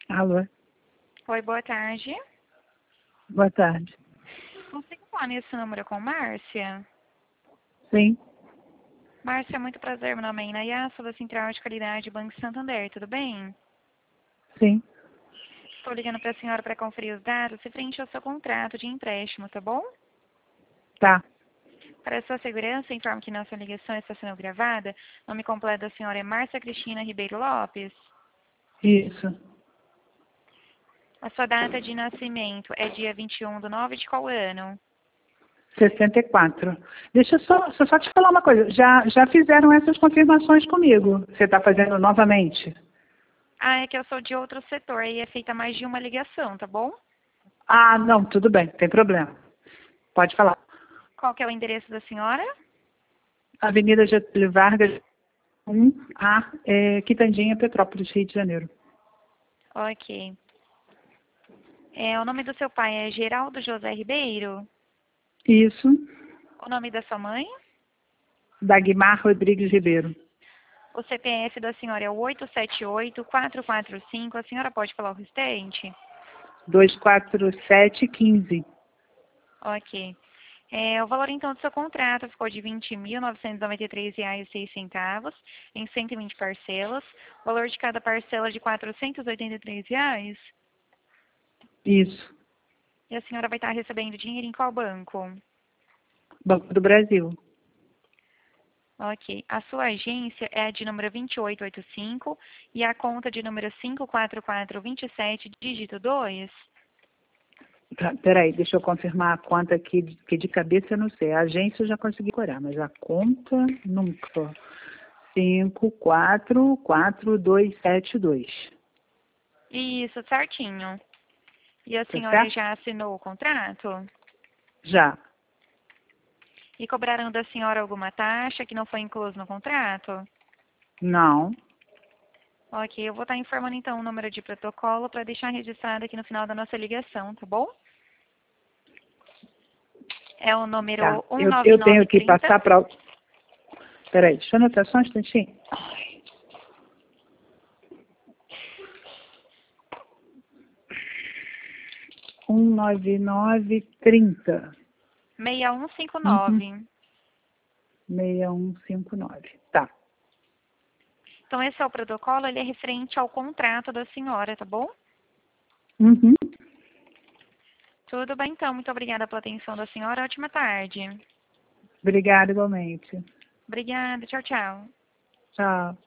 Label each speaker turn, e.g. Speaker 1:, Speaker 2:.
Speaker 1: Alô,
Speaker 2: Oi, boa tarde.
Speaker 1: boa tarde.
Speaker 2: Consigo falar nesse número com Márcia?
Speaker 1: Sim,
Speaker 2: Márcia, muito prazer. Meu nome é Inaya, sou da Central de Qualidade Banco Santander, tudo bem?
Speaker 1: sim,
Speaker 2: Estou ligando para a senhora para conferir os dados referente ao seu contrato de empréstimo, tá bom?
Speaker 1: tá.
Speaker 2: Para sua segurança, informo que nossa ligação está sendo gravada. Nome completo da senhora é Márcia Cristina Ribeiro Lopes.
Speaker 1: Isso.
Speaker 2: A sua data de nascimento é dia 21/9 de qual ano?
Speaker 1: 64. Deixa eu só te falar uma coisa. Já fizeram essas confirmações comigo. Você está fazendo novamente?
Speaker 2: Ah, é que eu sou de outro setor e é feita mais de uma ligação, tá bom?
Speaker 1: Ah, não, tudo bem, tem problema. Pode falar.
Speaker 2: Qual que é o endereço da senhora?
Speaker 1: Avenida Getúlio Vargas, 1A, Quitandinha, Petrópolis, Rio de Janeiro.
Speaker 2: Ok. O nome do seu pai é Geraldo José Ribeiro?
Speaker 1: Isso.
Speaker 2: O nome da sua mãe?
Speaker 1: Dagmar Rodrigues Ribeiro.
Speaker 2: O CPF da senhora é o 878-445. A senhora pode falar o restante?
Speaker 1: 24715.
Speaker 2: Ok. O valor, então, do seu contrato ficou de R$ 20.993,06 em 120 parcelas. O valor de cada parcela de R$ 483.
Speaker 1: Isso.
Speaker 2: E a senhora vai estar recebendo dinheiro em qual banco?
Speaker 1: Banco do Brasil.
Speaker 2: Ok. A sua agência é a de número 2885 e a conta de número 54427, dígito 2?
Speaker 1: Tá, peraí, deixa eu confirmar a conta aqui, que de cabeça eu não sei. A agência eu já consegui curar, mas a conta nunca. 544272.
Speaker 2: Isso, certinho. E a
Speaker 1: Tá
Speaker 2: senhora
Speaker 1: certo?
Speaker 2: já assinou o contrato?
Speaker 1: Já.
Speaker 2: E cobraram da senhora alguma taxa que não foi incluso no contrato?
Speaker 1: Não.
Speaker 2: Ok, eu vou estar informando então o número de protocolo para deixar registrado aqui no final da nossa ligação, tá bom? É o
Speaker 1: Tá.
Speaker 2: número
Speaker 1: Eu tenho que
Speaker 2: 19930.
Speaker 1: passar para. Peraí, deixa eu anotar só um instantinho. Ai. 19930. Uhum.
Speaker 2: 6159.
Speaker 1: 6159. Tá.
Speaker 2: Então esse é o protocolo, ele é referente ao contrato da senhora, tá bom?
Speaker 1: Uhum.
Speaker 2: Tudo bem então, muito obrigada pela atenção da senhora, ótima tarde.
Speaker 1: Obrigada igualmente.
Speaker 2: Obrigada, tchau, tchau.
Speaker 1: Tchau.